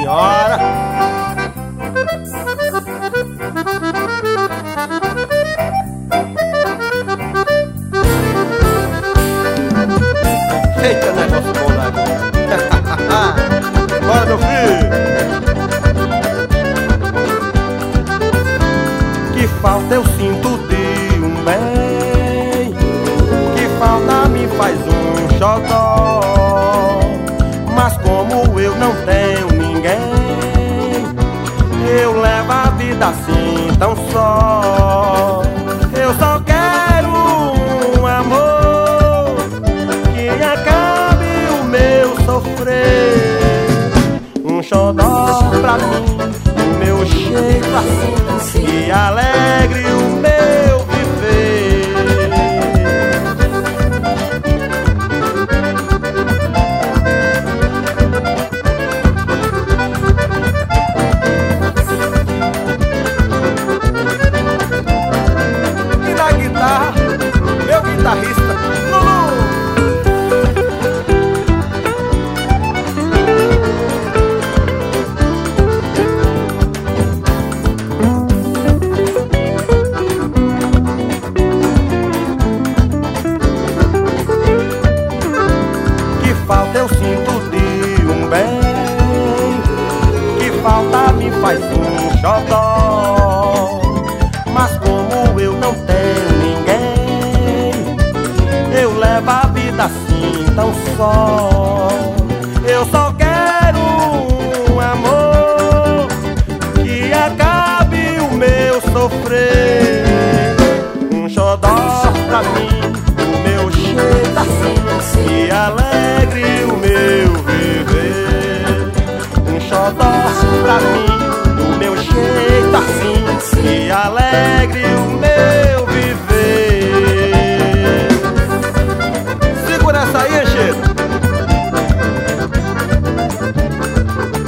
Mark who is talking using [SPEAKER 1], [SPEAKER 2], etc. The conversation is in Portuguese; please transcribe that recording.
[SPEAKER 1] senhora! Eita, negócio bom, né? Bora, meu filho! Que falta eu sinto de um bem, que falta me faz um xodó. Mas como eu não tenho ninguém, eu levo a vida assim tão só. Eu só quero um amor que acabe o meu sofrer, um xodó pra mim, o meu jeito assim, que alegre o meu viver. E na guitarra, meu guitarrista Lulu. Falta eu sinto de um bem, que falta me faz um xodó. Mas como eu não tenho ninguém, eu levo a vida assim tão só. Eu só quero um amor que acabe o meu sofrer, um xodó pra mim, o meu jeito assim, que alegre o meu viver. Um xodó pra mim, do meu jeito assim, que alegre o meu viver. Segura essa aí, Anchieta.